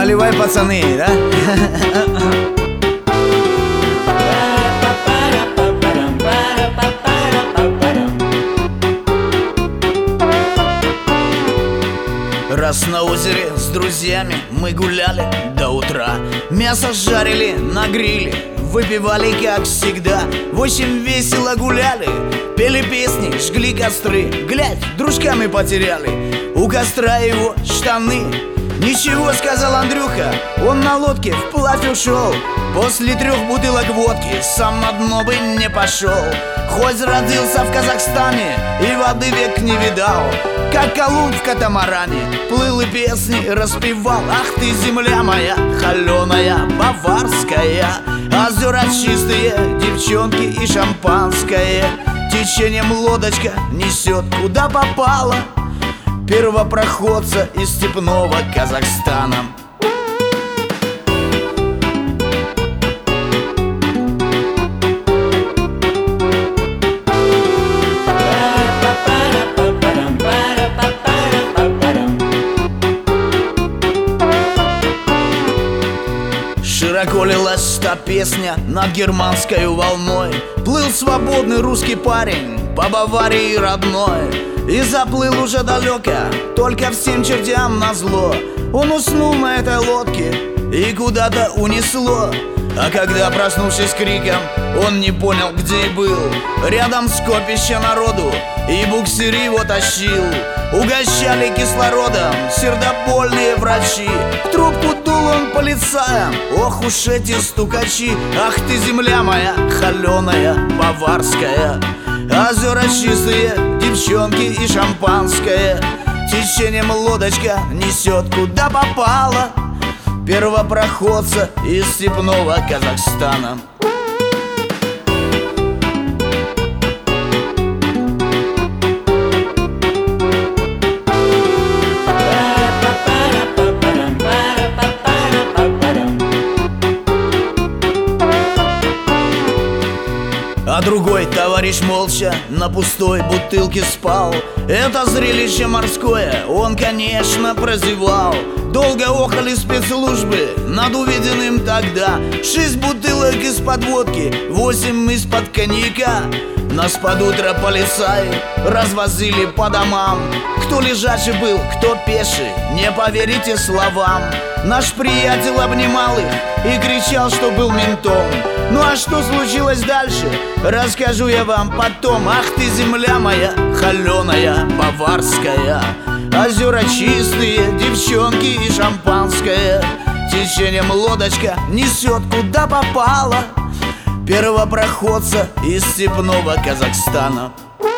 Наливай, пацаны, да? Раз на озере с друзьями мы гуляли до утра, мясо жарили на гриле, выпивали как всегда. 8 весело гуляли, пели песни, жгли костры. Глядь, дружками потеряли у костра его штаны. Ничего, сказал Андрюха, он на лодке вплавь ушел. После 3 бутылок водки сам на дно бы не пошел. Хоть родился в Казахстане и воды век не видал, как Колумб в катамаране плыл и песни распевал. Ах ты, земля моя, холеная, баварская, озера чистые, девчонки и шампанское. Течением лодочка несет куда попало первопроходца из степного Казахстана. Широко лилась та песня над германской волной. Плыл свободный русский парень по Баварии родной и заплыл уже далеко, только всем чертям назло. Он уснул на этой лодке и куда-то унесло. А когда, проснувшись криком, он не понял, где был, рядом скопище народу, и буксир его тащил. Угощали кислородом сердобольные врачи, в трубку дул он полицаям, ох уж эти стукачи. Ах ты, земля моя, холеная, баварская, озера чистые, девчонки и шампанское. Течением лодочка несет куда попало первопроходца из степного Казахстана. А другой товарищ молча на пустой бутылке спал. Это зрелище морское он, конечно, прозевал. Долго охали спецслужбы над увиденным тогда. 6 бутылок из-под водки, 8 из-под коньяка. Нас под утро полицаи развозили по домам. Кто лежачий был, кто пеший, не поверите словам. Наш приятель обнимал их и кричал, что был ментом. Ну а что случилось дальше, расскажу я вам потом. Ах ты, земля моя, холеная, баварская, озера чистые, девчонки и шампанское. Течением лодочка несет куда попало первопроходца из степного Казахстана.